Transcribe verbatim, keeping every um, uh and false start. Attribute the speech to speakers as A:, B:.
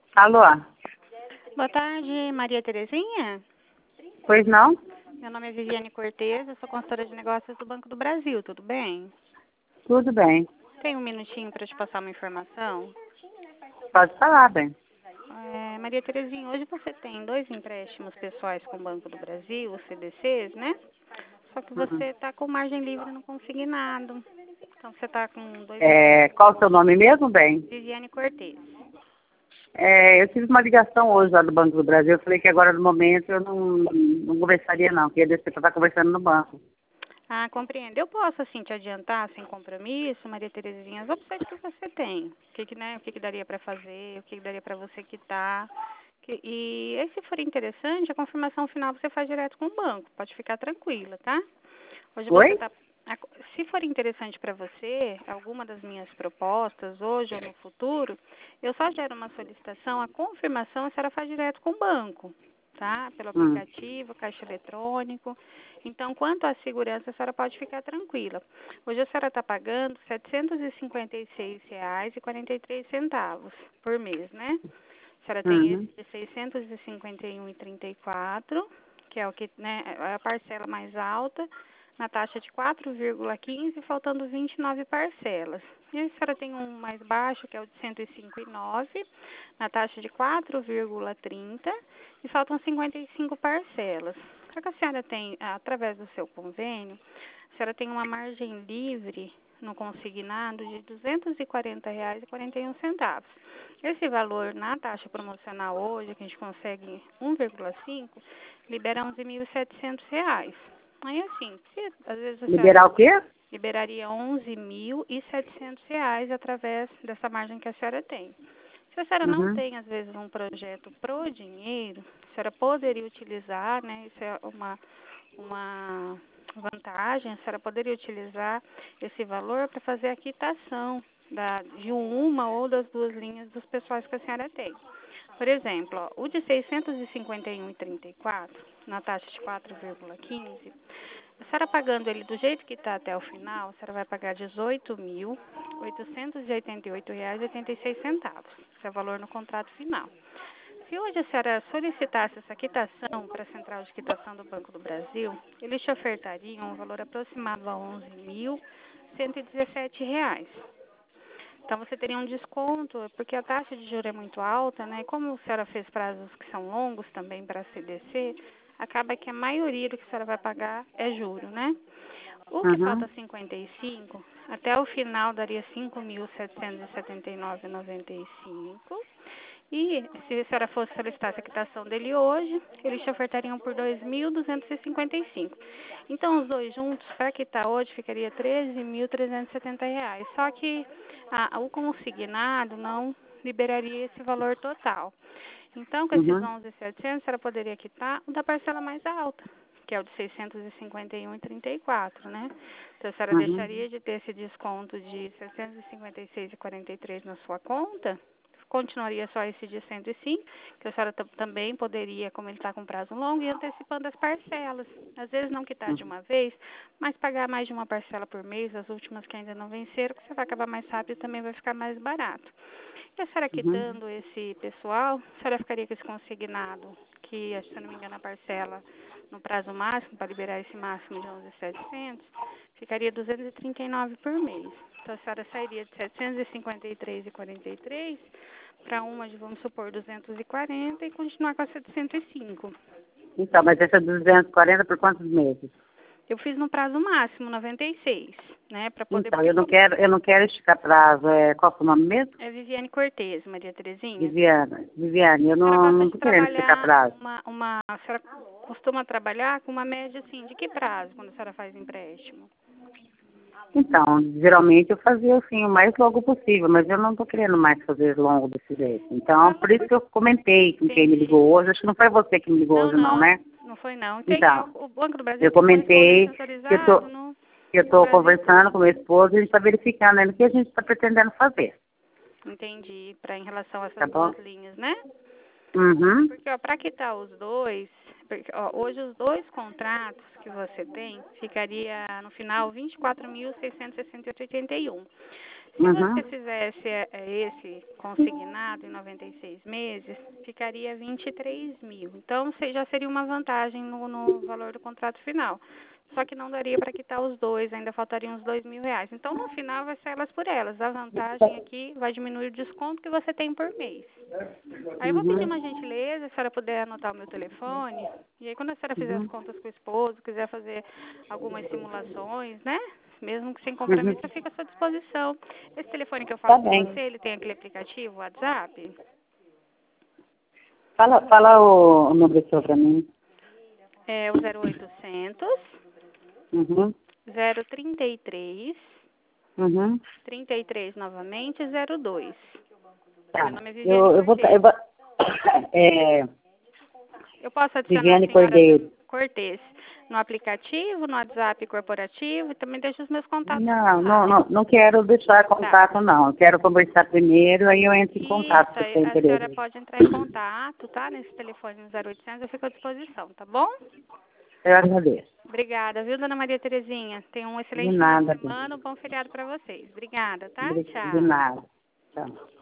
A: Alô?
B: Boa tarde, Maria Terezinha.
A: Pois não?
B: Meu nome é Viviane Cortez, eu sou consultora de negócios do Banco do Brasil, tudo bem?
A: Tudo bem.
B: Tem um minutinho para te passar uma informação?
A: Pode falar, bem.
B: É, Maria Terezinha, hoje você tem dois empréstimos pessoais com o Banco do Brasil, os C D Cs, né? Só que
A: Uhum.
B: você está com margem livre no consignado. Então você está com dois
A: É,
B: empréstimos.
A: qual o seu nome mesmo, bem?
B: Viviane Cortez.
A: É, eu tive uma ligação hoje lá do Banco do Brasil. Eu falei que agora, no momento, eu não, não conversaria, não. Que ia descer para estar conversando no banco.
B: Ah, compreendo. Eu posso, assim, te adiantar sem compromisso, Maria Terezinha, as opções que você tem. O que, que, né, o que, que daria para fazer, o que, que daria para você quitar. Que, e, e se for interessante, a confirmação final você faz direto com o banco. Pode ficar tranquila, tá? Hoje você
A: Oi?
B: tá. Se for interessante para você, alguma das minhas propostas, hoje ou no futuro, eu só gero uma solicitação, a confirmação a senhora faz direto com o banco, tá? Pelo
A: Hum.
B: aplicativo, caixa eletrônico. Então, quanto à segurança, a senhora pode ficar tranquila. Hoje a senhora está pagando setecentos e cinquenta e seis reais e quarenta e três centavos por mês, né? A senhora tem esse
A: Uhum.
B: de seiscentos e cinquenta e um reais e trinta e quatro, que é o que, né, é a parcela mais alta, na taxa de quatro vírgula quinze, faltando vinte e nove parcelas. E a senhora tem um mais baixo, que é o de cento e cinco reais e nove, na taxa de quatro vírgula trinta, e faltam cinquenta e cinco parcelas. Só que a senhora tem, através do seu convênio, a senhora tem uma margem livre no consignado de duzentos e quarenta reais e quarenta e um centavos. Esse valor na taxa promocional hoje, que a gente consegue um vírgula cinco, libera onze mil e setecentos reais. Aí assim, se às vezes a senhora
A: Liberar o quê?
B: liberaria onze mil e setecentos reais através dessa margem que a senhora tem. Se a senhora não
A: Uhum.
B: tem, às vezes, um projeto pro dinheiro, a senhora poderia utilizar, né? Isso é uma, uma vantagem, a senhora poderia utilizar esse valor para fazer a quitação da, de uma ou das duas linhas dos pessoais que a senhora tem. Por exemplo, ó, o de seiscentos e cinquenta e um reais e trinta e quatro, na taxa de quatro vírgula quinze, a senhora pagando ele do jeito que está até o final, a senhora vai pagar dezoito mil oitocentos e oitenta e oito reais e oitenta e seis centavos. Esse é o valor no contrato final. Se hoje a senhora solicitasse essa quitação para a Central de Quitação do Banco do Brasil, eles te ofertariam um valor aproximado a onze mil cento e dezessete reais. Então, você teria um desconto, porque a taxa de juros é muito alta, né? Como a senhora fez prazos que são longos também para a C D C, acaba que a maioria do que a senhora vai pagar é juro, né? O que
A: Uhum.
B: falta cinquenta e cinco, até o final daria cinco mil setecentos e setenta e nove reais e noventa e cinco. E se a senhora fosse solicitar a quitação dele hoje, eles te ofertariam por dois mil duzentos e cinquenta e cinco. Então, os dois juntos, para quitar hoje, ficaria treze mil trezentos e setenta reais. Só que a, o consignado não liberaria esse valor total. Então, com esses
A: Uhum.
B: onze mil e setecentos, a senhora poderia quitar o da parcela mais alta, que é o de seiscentos e cinquenta e um reais e trinta e quatro, né? Então, a senhora
A: Uhum.
B: deixaria de ter esse desconto de seiscentos e cinquenta e seis reais e quarenta e três na sua conta, continuaria só esse de cento e cinco, que a senhora também poderia, como ele está com prazo longo, ir antecipando as parcelas. Às vezes não quitar de
A: Uhum.
B: uma vez, mas pagar mais de uma parcela por mês, as últimas que ainda não venceram, que você vai acabar mais rápido e também vai ficar mais barato. E a senhora
A: Uhum.
B: quitando esse pessoal, a senhora ficaria com esse consignado, que, se eu não me engano, a parcela no prazo máximo, para liberar esse máximo de onze mil e setecentos, ficaria duzentos e trinta e nove por mês. Então, a senhora sairia de setecentos e cinquenta e três reais e quarenta e três para uma de, vamos supor, duzentos e quarenta e continuar com essa de cento e cinco.
A: Então, mas essa duzentos e quarenta por quantos meses?
B: Eu fiz no prazo máximo, noventa e seis, né, para poder,
A: Então,
B: porque
A: eu não
B: como
A: quero, eu não quero esticar prazo. É, qual é o nome mesmo?
B: é Viviane Cortez, Maria Terezinha,
A: Viviana. Viviane, eu
B: a senhora
A: não,
B: gosta
A: não
B: de
A: tô querendo esticar
B: trabalhar
A: prazo.
B: uma, uma, a senhora costuma trabalhar com uma média, assim, de que prazo quando a senhora faz empréstimo?
A: Então, geralmente eu fazia assim o mais logo possível, mas eu não estou querendo mais fazer longo desse jeito. Então,
B: Fala
A: por isso
B: por...
A: que eu comentei com quem me
B: Entendi.
A: ligou hoje. Acho que não foi você que me ligou
B: Não,
A: hoje, não,
B: não,
A: né?
B: não foi não. Entendi.
A: Então,
B: O Banco do Brasil
A: eu
B: tem
A: comentei
B: correspondente
A: que eu
B: autorizado
A: tô,
B: no,
A: que eu
B: no
A: tô
B: Brasil
A: conversando
B: todo.
A: com meu esposo e a gente está verificando ainda o que a gente está pretendendo fazer.
B: Entendi. Para em relação a
A: Tá
B: essas
A: bom?
B: duas linhas, né?
A: Uhum.
B: Porque, ó, para quitar os dois, porque, ó, hoje os dois contratos que você tem ficaria no final vinte e quatro mil seiscentos e sessenta e oito reais e oitenta e um. Se
A: Uhum.
B: você fizesse é, esse consignado em noventa e seis meses, ficaria vinte e três mil. Então, você já seria uma vantagem no, no valor do contrato final. Só que não daria para quitar os dois, ainda faltariam uns dois mil reais. Então, no final, vai ser elas por elas. A vantagem aqui vai diminuir o desconto que você tem por mês. Aí eu vou pedir uma
A: Uhum.
B: gentileza, se a senhora puder anotar o meu telefone. E aí, quando a senhora fizer as
A: Uhum.
B: contas com o esposo, quiser fazer algumas simulações, né? Mesmo que sem
A: Uhum.
B: compromisso, eu fico à sua disposição. Esse telefone que eu
A: Tá
B: falo com
A: bem.
B: você, ele tem aquele aplicativo, WhatsApp?
A: Fala, fala o, o número seu pra mim.
B: É o zero oitocentos,
A: Uhum.
B: zero trinta e três,
A: Uhum.
B: trinta e três novamente, zero dois.
A: Tá.
B: Meu nome é Viviane
A: Eu, eu vou. Eu
B: Cortez.
A: vou é,
B: Eu posso adicionar a
A: Viviane
B: senhora
A: Cordeiro.
B: Cortez no aplicativo, no WhatsApp corporativo e também deixo os meus contatos
A: Não,
B: lá.
A: não, não, não quero deixar
B: Tá.
A: contato, não. Eu quero conversar primeiro, aí eu entro em contato
B: Isso,
A: se
B: aí
A: tem
B: a senhora
A: interesse.
B: pode entrar em contato, tá? Nesse telefone no zero oitocentos, eu fico à disposição, tá bom?
A: Eu agradeço.
B: Obrigada, viu, dona Maria Terezinha? Tenha um
A: De
B: excelente final de
A: nada, bem.
B: semana, um bom feriado para vocês. Obrigada, tá?
A: De de
B: Tchau.
A: nada. Tchau.